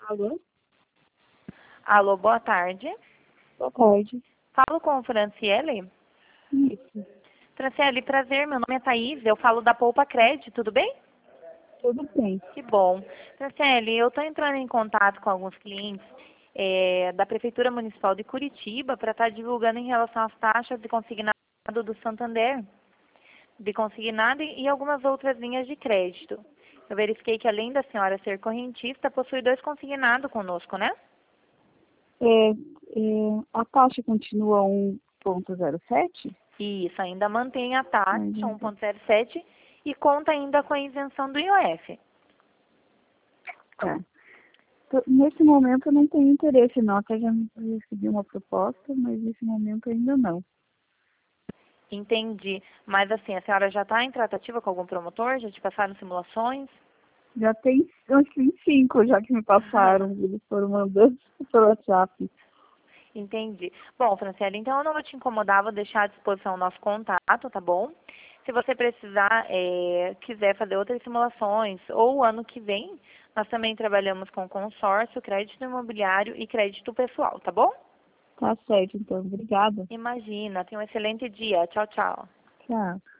Alô? Alô, boa tarde. Boa tarde. Falo com Franciele. Isso, Franciele, prazer, meu nome é Thaís, eu falo da Poupa Crédito, tudo bem? tudo bem. Que bom. Franciele, eu estou entrando em contato com alguns clientes da Prefeitura Municipal de Curitiba para estar divulgando em relação às taxas de consignado do Santander, de consignado e algumas outras linhas de crédito. Eu verifiquei que além da senhora ser correntista, possui 2 consignados conosco, né? A taxa continua 1,07? Isso, ainda mantém a taxa Ainda. 1,07 e conta ainda com a isenção do IOF. Tá. Nesse momento eu não tenho interesse não, até já recebi uma proposta, mas nesse momento ainda não. Entendi. Mas assim, a senhora já está em tratativa com algum promotor? Já te passaram simulações? Já tem, acho que tem 5 já que me passaram, eles foram mandando pelo WhatsApp. Entendi. Bom, Franciele, então eu não vou te incomodar, vou deixar à disposição o nosso contato, tá bom? Se você precisar, quiser fazer outras simulações, ou o ano que vem, nós também trabalhamos com consórcio, crédito imobiliário e crédito pessoal, tá bom? Tá certo, então. Obrigada. Imagina, tenha um excelente dia. Tchau, tchau. Tchau.